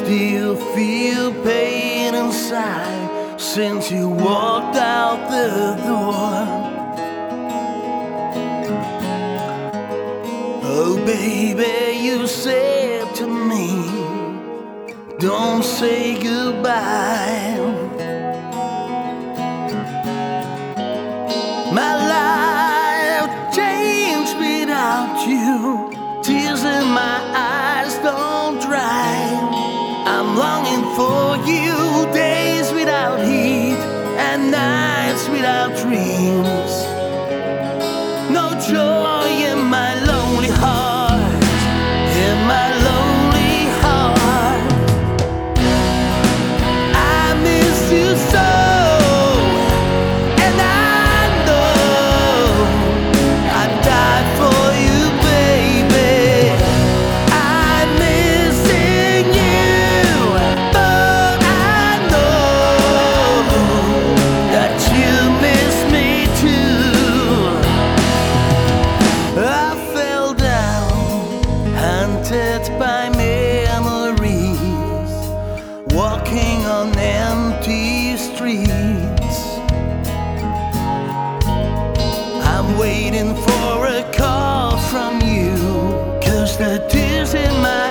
Do you feel pain inside since you walked out the door? Oh baby, you said to me, don't say goodbye. My life changed without you. Tears in my eyes don't dry. I'm longing for you. Days without heat and nights without dreams. No joy in my lonely heart. In my lonely heart, I miss you so. By memories, walking on empty streets. I'm waiting for a call from you, 'cause the tears in my